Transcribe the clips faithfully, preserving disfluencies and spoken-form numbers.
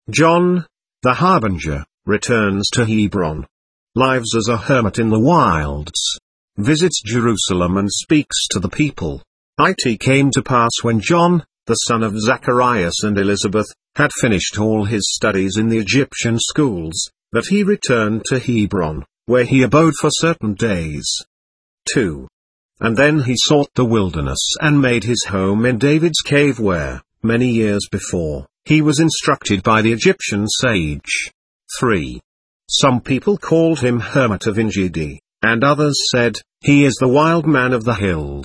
John, the harbinger, returns to Hebron. Lives as a hermit in the wilds. Visits Jerusalem and speaks to the people. It came to pass when John, the son of Zacharias and Elizabeth, had finished all his studies in the Egyptian schools, that he returned to Hebron, where he abode for certain days. two. And then he sought the wilderness and made his home in David's cave where, many years before, he was instructed by the Egyptian sage. three. Some people called him Hermit of Engedi, and others said, he is the wild man of the hills.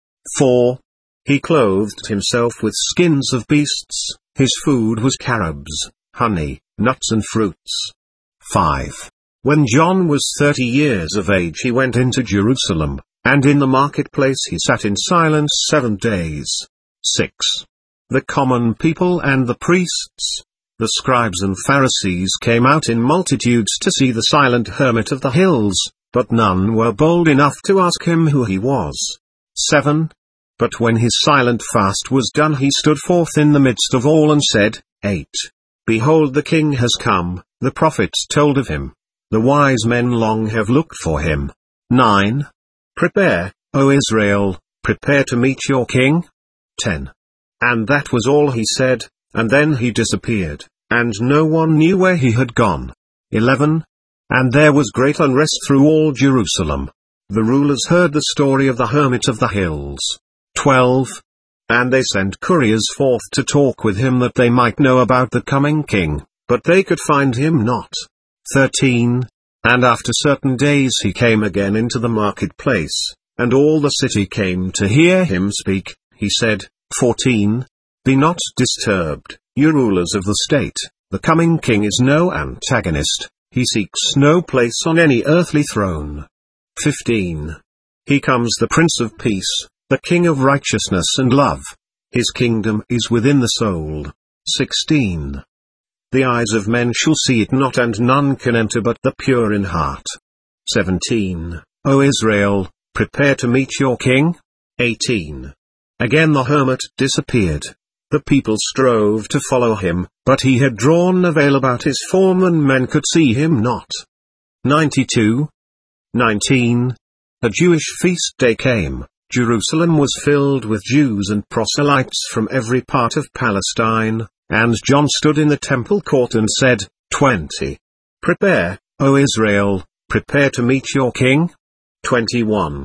four. He clothed himself with skins of beasts, his food was carobs, honey, nuts and fruits. five. When John was thirty years of age he went into Jerusalem, and in the marketplace he sat in silence seven days. six. The common people and the priests, the scribes and Pharisees came out in multitudes to see the silent hermit of the hills, but none were bold enough to ask him who he was. seven. But when his silent fast was done he stood forth in the midst of all and said, eight. Behold, the king has come, the prophets told of him. The wise men long have looked for him. nine. Prepare, O Israel, prepare to meet your king. ten. And that was all he said, and then he disappeared, and no one knew where he had gone. eleven. And there was great unrest through all Jerusalem. The rulers heard the story of the hermit of the hills. twelve. And they sent couriers forth to talk with him that they might know about the coming king, but they could find him not. thirteen. And after certain days he came again into the marketplace, and all the city came to hear him speak. He said, fourteen. Be not disturbed, you rulers of the state, the coming king is no antagonist, he seeks no place on any earthly throne. fifteen. He comes the Prince of Peace, the King of righteousness and love. His kingdom is within the soul. sixteen. The eyes of men shall see it not, and none can enter but the pure in heart. seventeen. O Israel, prepare to meet your king. eighteen. Again the hermit disappeared. The people strove to follow him, but he had drawn a veil about his form and men could see him not. ninety-two. nineteen. A Jewish feast day came. Jerusalem was filled with Jews and proselytes from every part of Palestine, and John stood in the temple court and said, twenty. Prepare, O Israel, prepare to meet your king. twenty-one.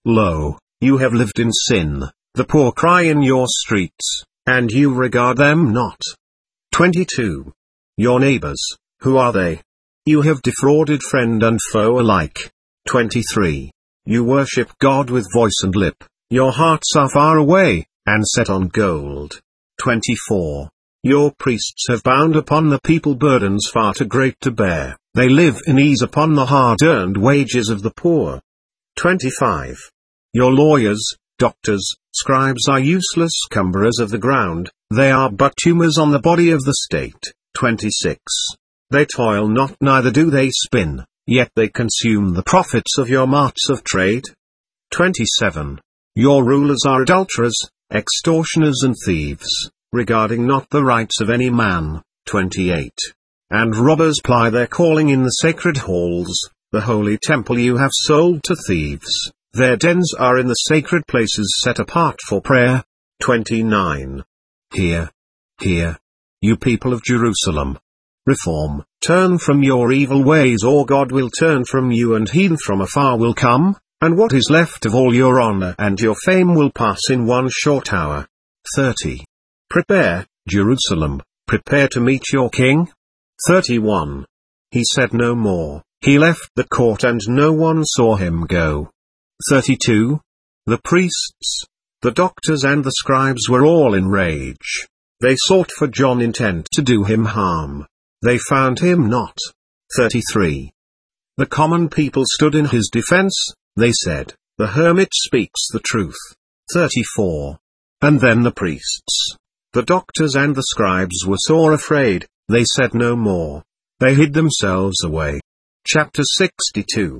Lo, you have lived in sin, the poor cry in your streets, and you regard them not. twenty-two. Your neighbors, who are they? You have defrauded friend and foe alike. twenty-three. You worship God with voice and lip, your hearts are far away, and set on gold. twenty-four. Your priests have bound upon the people burdens far too great to bear, they live in ease upon the hard-earned wages of the poor. twenty-five. Your lawyers, doctors, scribes are useless cumberers of the ground, they are but tumors on the body of the state. twenty-six. They toil not neither do they spin, yet they consume the profits of your marts of trade. twenty-seven. Your rulers are adulterers, extortioners and thieves, regarding not the rights of any man. twenty-eight. And robbers ply their calling in the sacred halls, the holy temple you have sold to thieves, their dens are in the sacred places set apart for prayer. twenty-nine. Hear, hear, you people of Jerusalem. Reform, turn from your evil ways or God will turn from you and he from afar will come, and what is left of all your honor and your fame will pass in one short hour. thirty. Prepare, Jerusalem, prepare to meet your king. thirty-one. He said no more, he left the court and no one saw him go. thirty-two. The priests, the doctors and the scribes were all in rage. They sought for John intent to do him harm. They found him not. thirty-three. The common people stood in his defense, they said, the hermit speaks the truth. thirty-four. And then the priests, the doctors and the scribes were sore afraid, they said no more. They hid themselves away. Chapter sixty-two.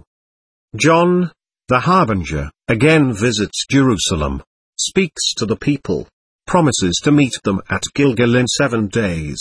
John, the harbinger, again visits Jerusalem, speaks to the people, promises to meet them at Gilgal in seven days.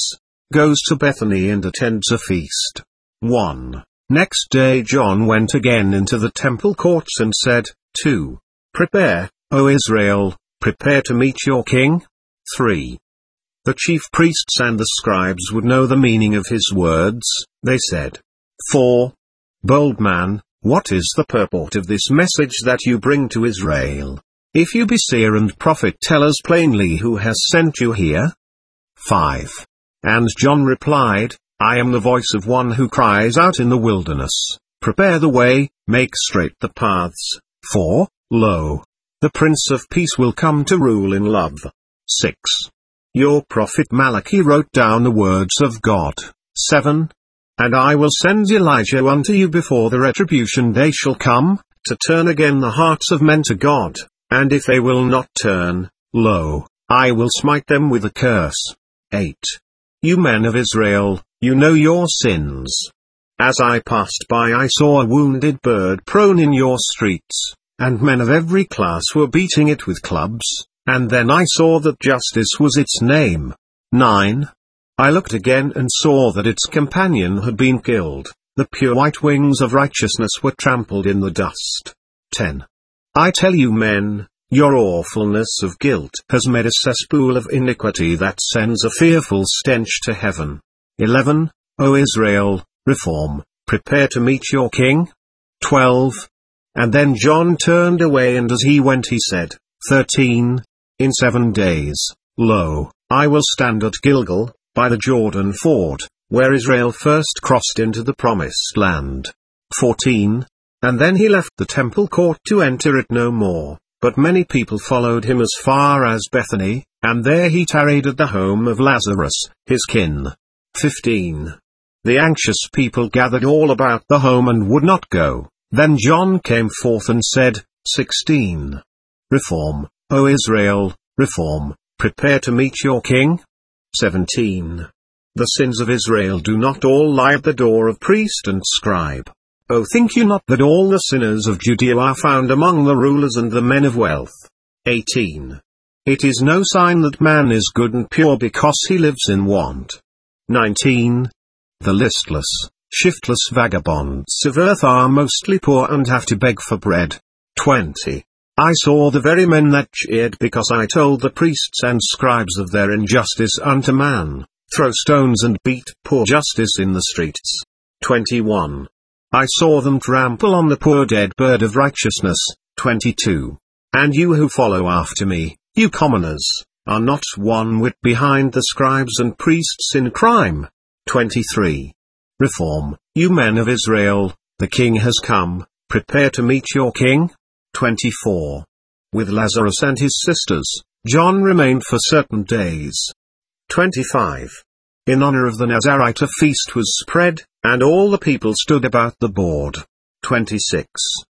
goes to Bethany and attends a feast. one. Next day John went again into the temple courts and said, two. Prepare, O Israel, prepare to meet your king. three. The chief priests and the scribes would know the meaning of his words, they said. four. Bold man, what is the purport of this message that you bring to Israel? If you be seer and prophet, tell us plainly who has sent you here. five. And John replied, I am the voice of one who cries out in the wilderness, prepare the way, make straight the paths. four. Lo, the Prince of Peace will come to rule in love. six. Your prophet Malachi wrote down the words of God. seven. And I will send Elijah unto you before the retribution day shall come, to turn again the hearts of men to God, and if they will not turn, lo, I will smite them with a curse. eight. You men of Israel, you know your sins. As I passed by I saw a wounded bird prone in your streets, and men of every class were beating it with clubs, and then I saw that justice was its name. nine. I looked again and saw that its companion had been killed, the pure white wings of righteousness were trampled in the dust. ten. I tell you men, your awfulness of guilt has made a cesspool of iniquity that sends a fearful stench to heaven. eleven. O Israel, reform, prepare to meet your king. twelve. And then John turned away and as he went he said, thirteen. In seven days, lo, I will stand at Gilgal, by the Jordan ford, where Israel first crossed into the promised land. fourteen. And then he left the temple court to enter it no more, but many people followed him as far as Bethany, and there he tarried at the home of Lazarus, his kin. fifteen. The anxious people gathered all about the home and would not go. Then John came forth and said, sixteen. Reform, O Israel, reform, prepare to meet your king. seventeen. The sins of Israel do not all lie at the door of priest and scribe. O think you not that all the sinners of Judea are found among the rulers and the men of wealth? eighteen. It is no sign that man is good and pure because he lives in want. nineteen. The listless, shiftless vagabonds of earth are mostly poor and have to beg for bread. twenty. I saw the very men that cheered because I told the priests and scribes of their injustice unto man, throw stones and beat poor justice in the streets. twenty-one. I saw them trample on the poor dead bird of righteousness. twenty-two. And you who follow after me, you commoners, are not one whit behind the scribes and priests in crime. twenty-three. Reform, you men of Israel, the king has come, prepare to meet your king. twenty-four. With Lazarus and his sisters, John remained for certain days. twenty-five. In honor of the Nazarite a feast was spread, and all the people stood about the board. twenty-six.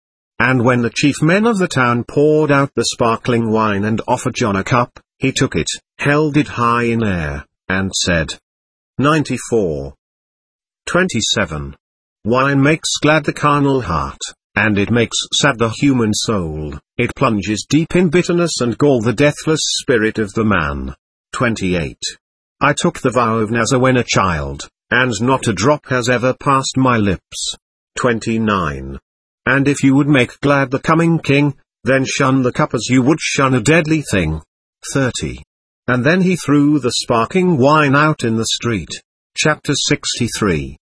And when the chief men of the town poured out the sparkling wine and offered John a cup, he took it, held it high in air, and said. ninety-four. twenty-seven. Wine makes glad the carnal heart, and it makes sad the human soul, it plunges deep in bitterness and gall the deathless spirit of the man. twenty-eight. I took the vow of Nazar when a child, and not a drop has ever passed my lips. twenty-nine. And if you would make glad the coming king, then shun the cup as you would shun a deadly thing. thirty. And then he threw the sparkling wine out in the street. Chapter sixty-three.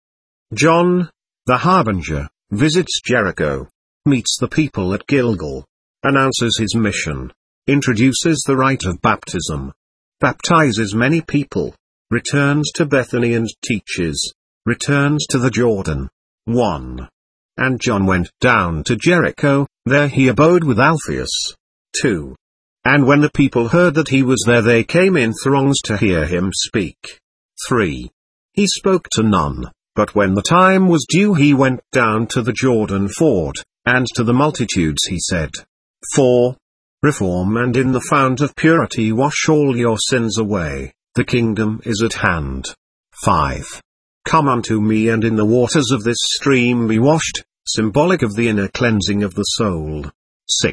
John, the harbinger, visits Jericho, meets the people at Gilgal, announces his mission, introduces the rite of baptism, baptizes many people, returns to Bethany and teaches, returns to the Jordan. one. And John went down to Jericho, there he abode with Alphaeus. two. And when the people heard that he was there they came in throngs to hear him speak. three. He spoke to none, but when the time was due he went down to the Jordan ford, and to the multitudes he said. four. Reform and in the fount of purity wash all your sins away, the kingdom is at hand. five. Come unto me and in the waters of this stream be washed, symbolic of the inner cleansing of the soul. six.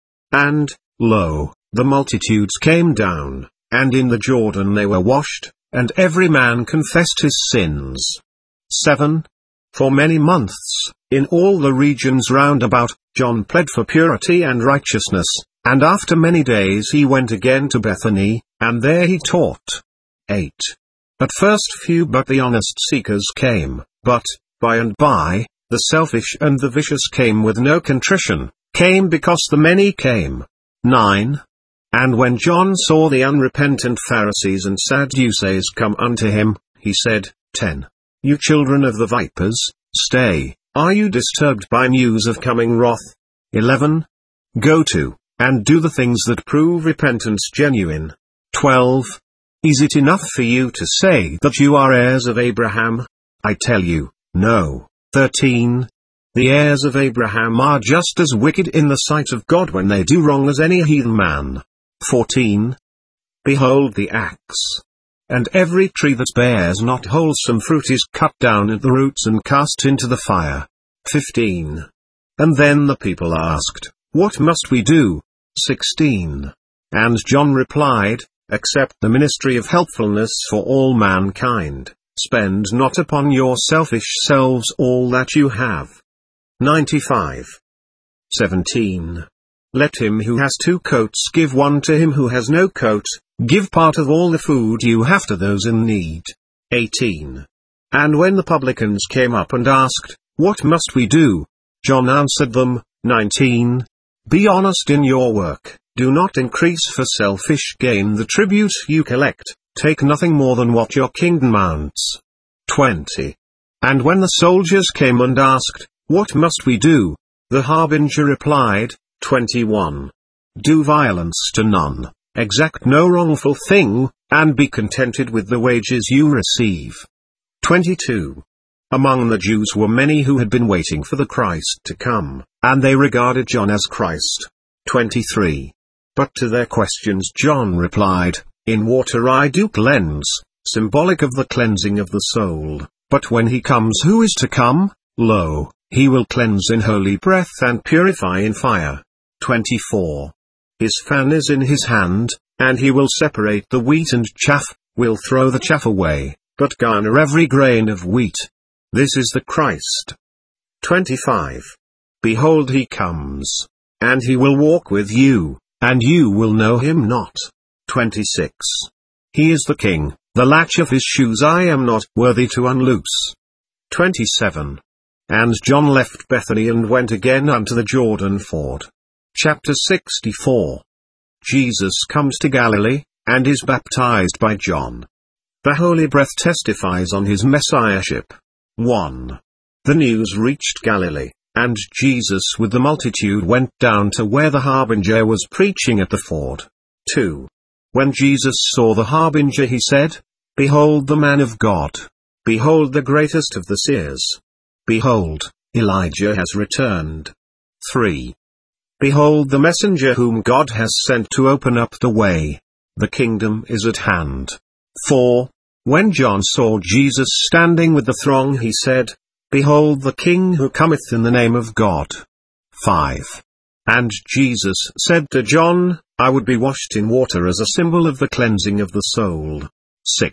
And, lo, the multitudes came down, and in the Jordan they were washed, and every man confessed his sins. seven. For many months, in all the regions round about, John pled for purity and righteousness, and after many days he went again to Bethany, and there he taught. eight. At first few but the honest seekers came, but, by and by, the selfish and the vicious came with no contrition, came because the many came. nine. And when John saw the unrepentant Pharisees and Sadducees come unto him, he said, ten. You children of the vipers, stay, are you disturbed by news of coming wrath? eleven. Go to, and do the things that prove repentance genuine. twelve. Is it enough for you to say that you are heirs of Abraham? I tell you, no. thirteen. The heirs of Abraham are just as wicked in the sight of God when they do wrong as any heathen man. fourteen. Behold the axe. And every tree that bears not wholesome fruit is cut down at the roots and cast into the fire. fifteen. And then the people asked, What must we do? sixteen. And John replied, Accept the ministry of helpfulness for all mankind, spend not upon your selfish selves all that you have. ninety-five. seventeen. Let him who has two coats give one to him who has no coat, give part of all the food you have to those in need. eighteen. And when the publicans came up and asked, What must we do? John answered them, nineteen. Be honest in your work, do not increase for selfish gain the tribute you collect, take nothing more than what your king demands. twenty. And when the soldiers came and asked, What must we do? The harbinger replied, twenty-one. Do violence to none, exact no wrongful thing, and be contented with the wages you receive. twenty-two. Among the Jews were many who had been waiting for the Christ to come, and they regarded John as Christ. twenty-three. But to their questions John replied, In water I do cleanse, symbolic of the cleansing of the soul, but when he comes who is to come, lo, he will cleanse in holy breath and purify in fire. twenty-four. His fan is in his hand, and he will separate the wheat and chaff, will throw the chaff away, but garner every grain of wheat. This is the Christ. twenty-five. Behold he comes. And he will walk with you, and you will know him not. twenty-six. He is the King, the latch of his shoes I am not worthy to unloose. twenty-seven. And John left Bethany and went again unto the Jordan ford. Chapter sixty-four. Jesus comes to Galilee, and is baptized by John. The Holy Breath testifies on his messiahship. one. The news reached Galilee, and Jesus with the multitude went down to where the harbinger was preaching at the ford. two. When Jesus saw the harbinger he said, Behold the man of God. Behold the greatest of the seers. Behold, Elijah has returned. three. Behold the messenger whom God has sent to open up the way. The kingdom is at hand. four. When John saw Jesus standing with the throng he said, Behold the King who cometh in the name of God. five. And Jesus said to John, I would be washed in water as a symbol of the cleansing of the soul. six.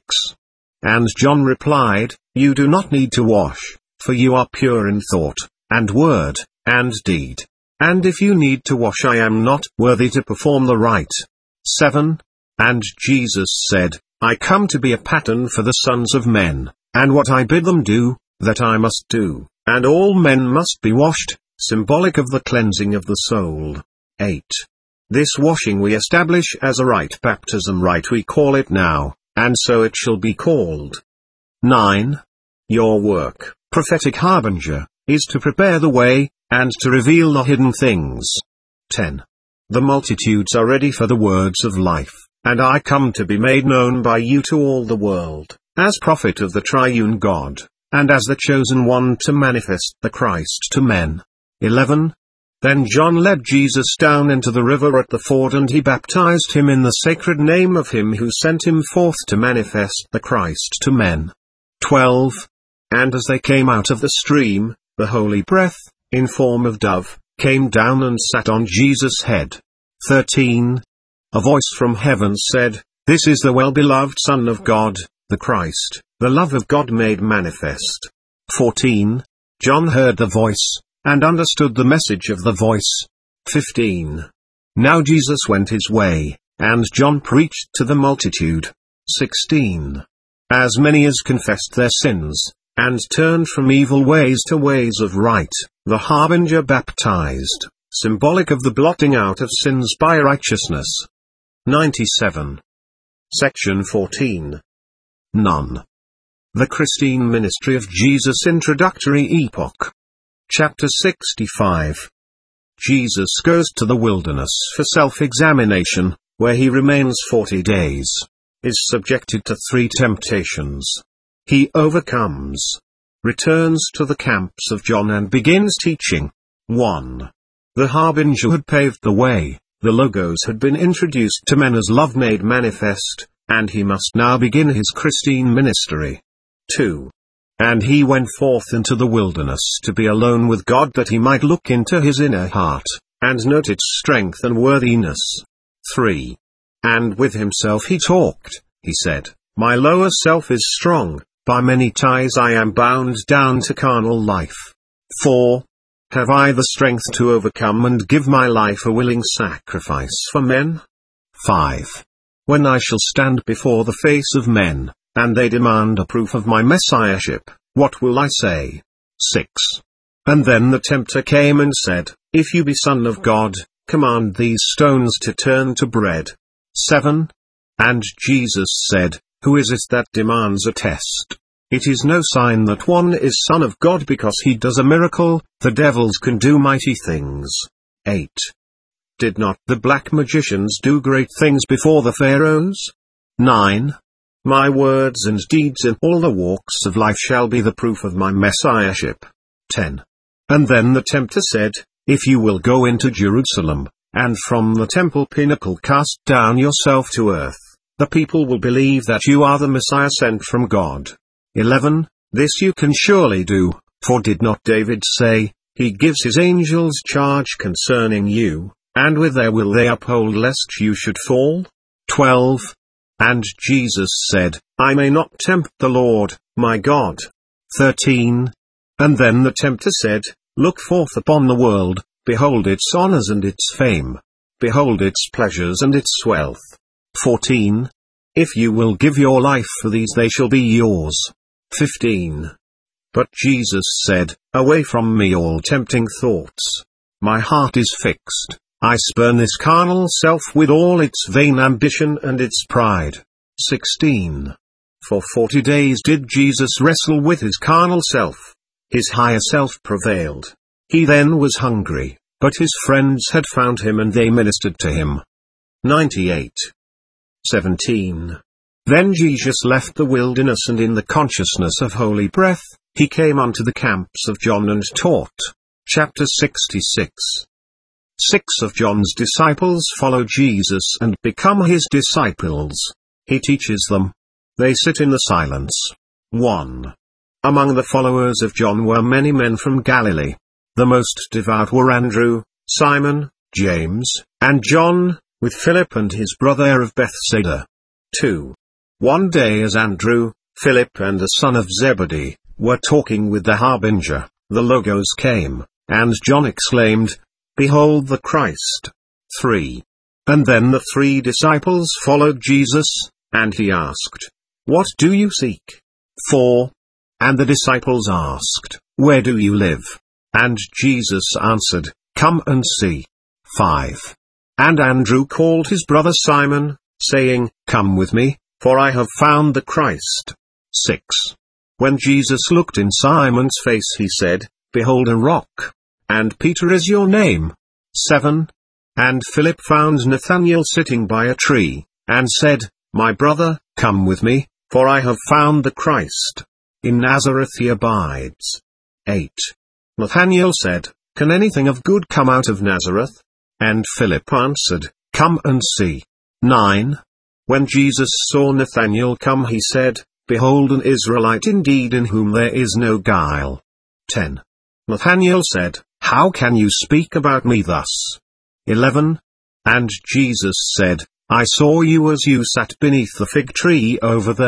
And John replied, You do not need to wash, for you are pure in thought, and word, and deed. And if you need to wash I am not worthy to perform the rite. seven. And Jesus said, I come to be a pattern for the sons of men, and what I bid them do, that I must do, and all men must be washed, symbolic of the cleansing of the soul. eight. This washing we establish as a rite baptism rite we call it now, and so it shall be called. nine. Your work, prophetic harbinger, is to prepare the way, and to reveal the hidden things. ten. The multitudes are ready for the words of life, and I come to be made known by you to all the world, as prophet of the triune God, and as the chosen one to manifest the Christ to men. eleven. Then John led Jesus down into the river at the ford and he baptized him in the sacred name of him who sent him forth to manifest the Christ to men. twelve. And as they came out of the stream, the Holy Breath, in form of dove, came down and sat on Jesus' head. thirteen. A voice from heaven said, This is the well-beloved Son of God, the Christ, the love of God made manifest. fourteen. John heard the voice, and understood the message of the voice. fifteen. Now Jesus went his way, and John preached to the multitude. sixteen. As many as confessed their sins, and turned from evil ways to ways of right, the harbinger baptized, symbolic of the blotting out of sins by righteousness. ninety-seven. Section fourteen. None. The Christine Ministry of Jesus Introductory Epoch. Chapter sixty-five. Jesus goes to the wilderness for self-examination, where he remains forty days. Is subjected to three temptations. He overcomes. Returns to the camps of John and begins teaching. one. The harbinger had paved the way, the Logos had been introduced to men as love made manifest, and he must now begin his Christine ministry. two. And he went forth into the wilderness to be alone with God that he might look into his inner heart, and note its strength and worthiness. three. And with himself he talked, he said, My lower self is strong, by many ties I am bound down to carnal life. four. Have I the strength to overcome and give my life a willing sacrifice for men? five. When I shall stand before the face of men, and they demand a proof of my messiahship, what will I say? six. And then the tempter came and said, If you be Son of God, command these stones to turn to bread. seven. And Jesus said, Who is it that demands a test? It is no sign that one is Son of God because he does a miracle, the devils can do mighty things. eight. Did not the black magicians do great things before the Pharaohs? nine. My words and deeds in all the walks of life shall be the proof of my messiahship. ten. And then the tempter said, If you will go into Jerusalem, and from the temple pinnacle cast down yourself to earth, the people will believe that you are the Messiah sent from God. eleven. This you can surely do, for did not David say, He gives his angels charge concerning you, and with their will they uphold lest you should fall? twelve. And Jesus said, I may not tempt the Lord, my God. thirteen. And then the tempter said, Look forth upon the world, behold its honors and its fame. Behold its pleasures and its wealth. fourteen. If you will give your life for these they shall be yours. fifteen. But Jesus said, Away from me all tempting thoughts. My heart is fixed, I spurn this carnal self with all its vain ambition and its pride. sixteen. For forty days did Jesus wrestle with his carnal self. His higher self prevailed. He then was hungry, but his friends had found him and they ministered to him. ninety-eight. seventeen. Then Jesus left the wilderness and in the consciousness of holy breath, he came unto the camps of John and taught. Chapter sixty-six. Six of John's disciples follow Jesus and become his disciples. He teaches them. They sit in the silence. one. Among the followers of John were many men from Galilee. The most devout were Andrew, Simon, James, and John, with Philip and his brother of Bethsaida. two. One day as Andrew, Philip and the son of Zebedee, were talking with the harbinger, the Logos came, and John exclaimed, Behold the Christ. three. And then the three disciples followed Jesus, and he asked, What do you seek? four. And the disciples asked, Where do you live? And Jesus answered, Come and see. five. And Andrew called his brother Simon, saying, Come with me, for I have found the Christ. six. When Jesus looked in Simon's face he said, Behold a rock. And Peter is your name. seven. And Philip found Nathanael sitting by a tree, and said, My brother, come with me, for I have found the Christ. In Nazareth he abides. eight. Nathanael said, Can anything of good come out of Nazareth? And Philip answered, Come and see. nine. When Jesus saw Nathanael come he said, Behold an Israelite indeed in whom there is no guile. ten. Nathanael said, How can you speak about me thus? eleven. And Jesus said, I saw you as you sat beneath the fig tree over there,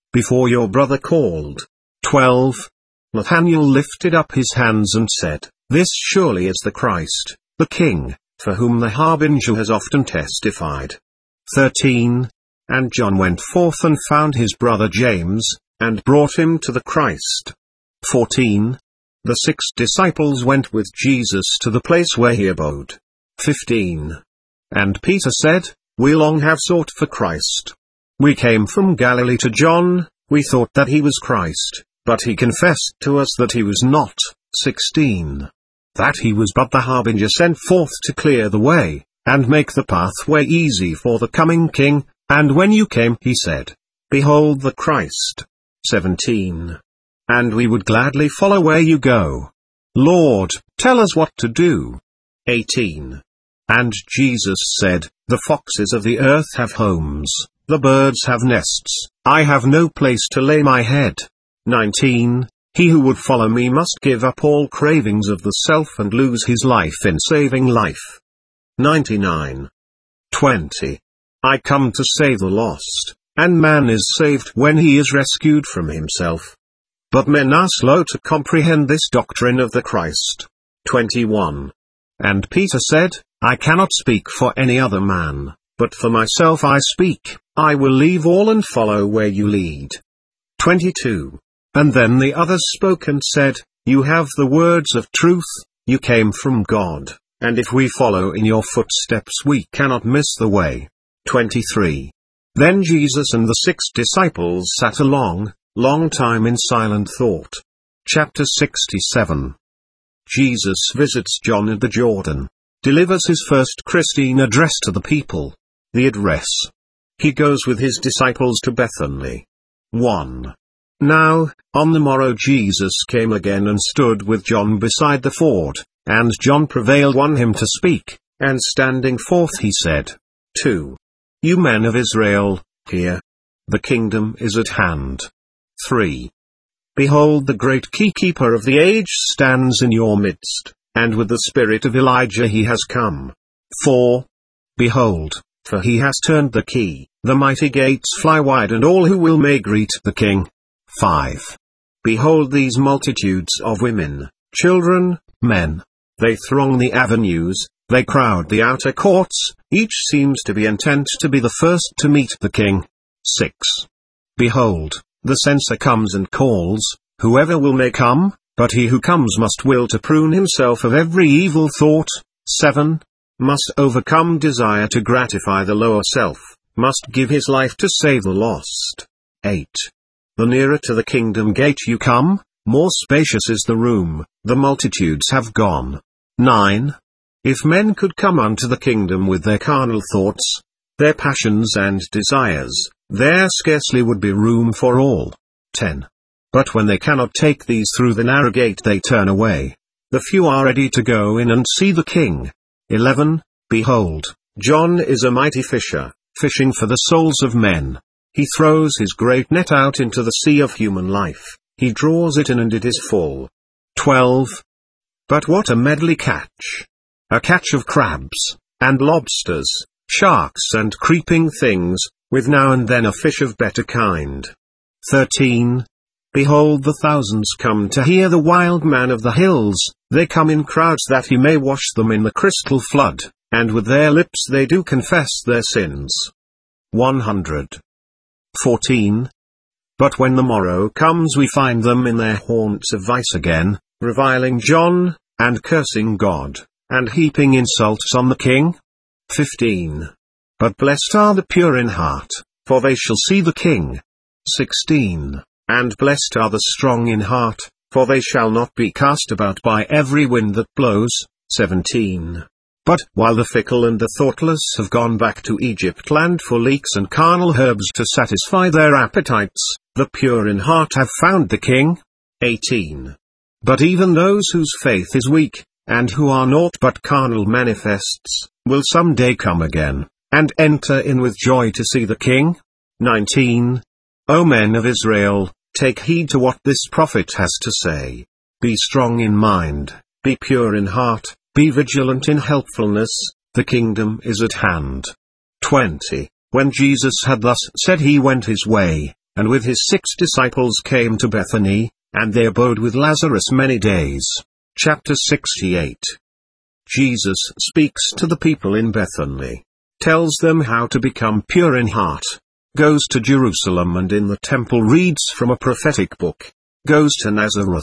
before your brother called. twelve. Nathanael lifted up his hands and said, This surely is the Christ, the King, for whom the harbinger has often testified. thirteen. And John went forth and found his brother James, and brought him to the Christ. fourteen. The six disciples went with Jesus to the place where he abode. fifteen. And Peter said, We long have sought for Christ. We came from Galilee to John, we thought that he was Christ, but he confessed to us that he was not. sixteen. That he was but the harbinger sent forth to clear the way, and make the pathway easy for the coming King, and when you came he said, Behold the Christ. seventeen. And we would gladly follow where you go. Lord, tell us what to do. eighteen. And Jesus said, The foxes of the earth have homes, the birds have nests, I have no place to lay my head. nineteen. He who would follow me must give up all cravings of the self and lose his life in saving life. ninety-nine. twenty. I come to save the lost, and man is saved when he is rescued from himself. But men are slow to comprehend this doctrine of the Christ. twenty-one. And Peter said, I cannot speak for any other man, but for myself I speak, I will leave all and follow where you lead. twenty-two. And then the others spoke and said, You have the words of truth, you came from God, and if we follow in your footsteps we cannot miss the way. twenty-three. Then Jesus and the six disciples sat a long, long time in silent thought. Chapter sixty-seven. Jesus visits John at the Jordan. Delivers his first Christine address to the people. The address. He goes with his disciples to Bethany. one. Now, on the morrow Jesus came again and stood with John beside the ford, and John prevailed on him to speak, and standing forth he said, two. You men of Israel, hear. The kingdom is at hand. three. Behold, the great key-keeper of the age stands in your midst, and with the spirit of Elijah he has come. four. Behold, for he has turned the key, the mighty gates fly wide and all who will may greet the King. five. Behold these multitudes of women, children, men. They throng the avenues, they crowd the outer courts, each seems to be intent to be the first to meet the King. six. Behold, the censer comes and calls, whoever will may come, but he who comes must will to prune himself of every evil thought. seven. Must overcome desire to gratify the lower self, must give his life to save the lost. eight. The nearer to the kingdom gate you come, more spacious is the room, the multitudes have gone. nine. If men could come unto the kingdom with their carnal thoughts, their passions and desires, there scarcely would be room for all. ten. But when they cannot take these through the narrow gate they turn away. The few are ready to go in and see the King. eleven. Behold, John is a mighty fisher, fishing for the souls of men. He throws his great net out into the sea of human life, he draws it in and it is full. twelve. But what a medley catch! A catch of crabs, and lobsters, sharks and creeping things, with now and then a fish of better kind. thirteen. Behold the thousands come to hear the wild man of the hills, they come in crowds that he may wash them in the crystal flood, and with their lips they do confess their sins. one hundred. fourteen. But when the morrow comes we find them in their haunts of vice again, reviling John, and cursing God, and heaping insults on the King. fifteen. But blessed are the pure in heart, for they shall see the King. sixteen. And blessed are the strong in heart, for they shall not be cast about by every wind that blows. seventeen. But while the fickle and the thoughtless have gone back to Egypt land for leeks and carnal herbs to satisfy their appetites, the pure in heart have found the King. eighteen. But even those whose faith is weak, and who are naught but carnal manifests, will some day come again, and enter in with joy to see the King. nineteen. O men of Israel, take heed to what this prophet has to say. Be strong in mind, be pure in heart, be vigilant in helpfulness, the kingdom is at hand. twenty. When Jesus had thus said he went his way, and with his six disciples came to Bethany, and they abode with Lazarus many days. Chapter sixty-eight. Jesus speaks to the people in Bethany, tells them how to become pure in heart, goes to Jerusalem and in the temple reads from a prophetic book, goes to Nazareth.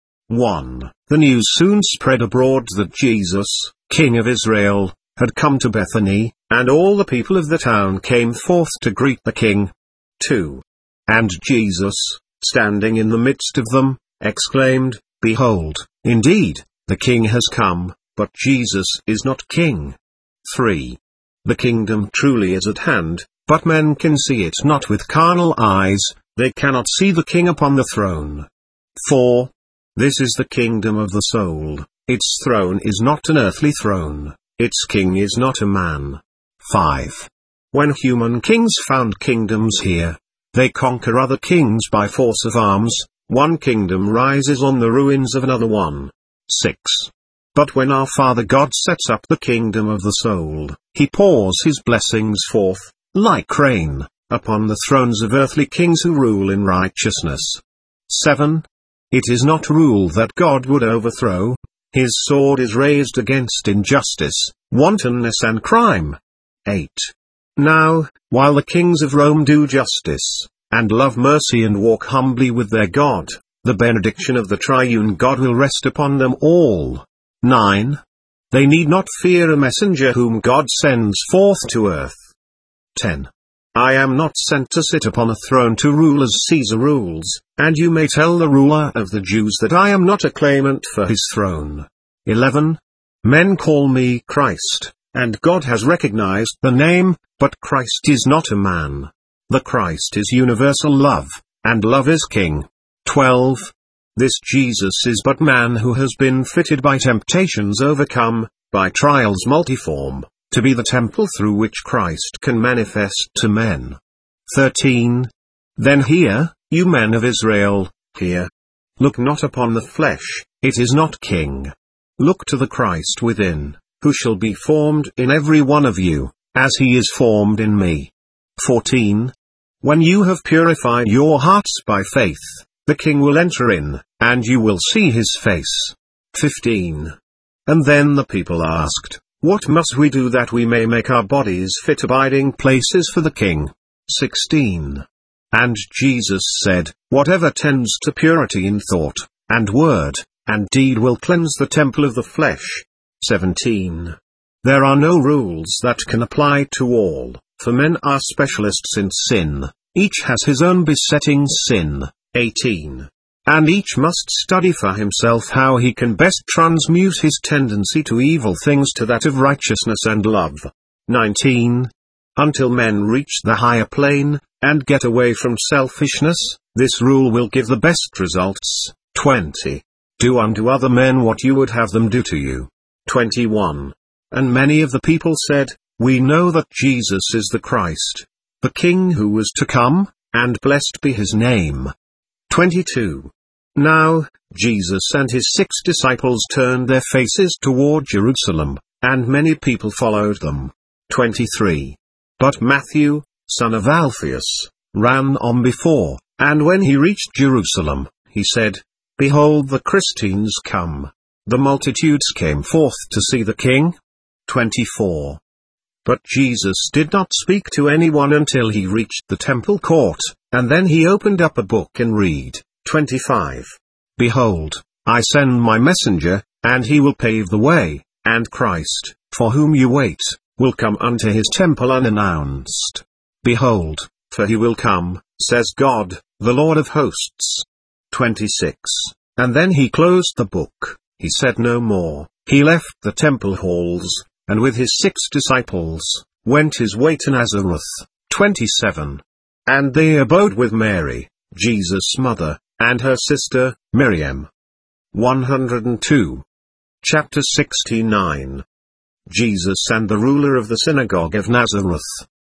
one. The news soon spread abroad that Jesus, King of Israel, had come to Bethany, and all the people of the town came forth to greet the king. two. And Jesus, standing in the midst of them, exclaimed, Behold, indeed, the king has come, but Jesus is not king. three. The kingdom truly is at hand, but men can see it not with carnal eyes, they cannot see the king upon the throne. four. This is the kingdom of the soul, its throne is not an earthly throne, its king is not a man. five. When human kings found kingdoms here, they conquer other kings by force of arms, one kingdom rises on the ruins of another one. six. But when our Father God sets up the kingdom of the soul, he pours his blessings forth, like rain, upon the thrones of earthly kings who rule in righteousness. seven. It is not rule that God would overthrow, his sword is raised against injustice, wantonness and crime. eight. Now, while the kings of Rome do justice, and love mercy and walk humbly with their God, the benediction of the triune God will rest upon them all. nine. They need not fear a messenger whom God sends forth to earth. ten. I am not sent to sit upon a throne to rule as Caesar rules, and you may tell the ruler of the Jews that I am not a claimant for his throne. eleven. Men call me Christ, and God has recognized the name, but Christ is not a man. The Christ is universal love, and love is king. twelve. This Jesus is but man who has been fitted by temptations overcome, by trials multiform, to be the temple through which Christ can manifest to men. thirteen. Then hear, you men of Israel, hear. Look not upon the flesh, it is not king. Look to the Christ within, who shall be formed in every one of you, as he is formed in me. fourteen. When you have purified your hearts by faith, the king will enter in, and you will see his face. fifteen. And then the people asked, What must we do that we may make our bodies fit abiding places for the king? sixteen. And Jesus said, Whatever tends to purity in thought, and word, and deed will cleanse the temple of the flesh. seventeen. There are no rules that can apply to all, for men are specialists in sin, each has his own besetting sin. eighteen. And each must study for himself how he can best transmute his tendency to evil things to that of righteousness and love. nineteen. Until men reach the higher plane, and get away from selfishness, this rule will give the best results. twenty. Do unto other men what you would have them do to you. twenty-one. And many of the people said, We know that Jesus is the Christ, the King who was to come, and blessed be his name. twenty-two. Now, Jesus and his six disciples turned their faces toward Jerusalem, and many people followed them. twenty-three. But Matthew, son of Alphaeus, ran on before, and when he reached Jerusalem, he said, Behold, the Christines come. The multitudes came forth to see the king. twenty-four. But Jesus did not speak to anyone until he reached the temple court, and then he opened up a book and read. twenty-five. Behold, I send my messenger, and he will pave the way, and Christ, for whom you wait, will come unto his temple unannounced. Behold, for he will come, says God, the Lord of hosts. twenty-six. And then he closed the book, he said no more, he left the temple halls, and with his six disciples, went his way to Nazareth. twenty-seven. And they abode with Mary, Jesus' mother, and her sister, Miriam. one hundred two. Chapter sixty-nine. Jesus and the ruler of the synagogue of Nazareth.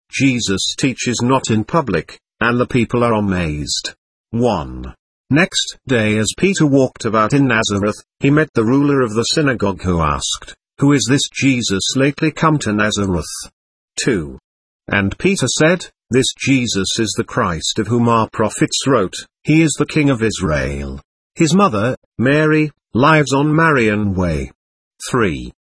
Jesus teaches not in public, and the people are amazed. one. Next day as Peter walked about in Nazareth, he met the ruler of the synagogue who asked, Who is this Jesus lately come to Nazareth? two. And Peter said, This Jesus is the Christ of whom our prophets wrote, he is the King of Israel. His mother, Mary, lives on Marian Way. three.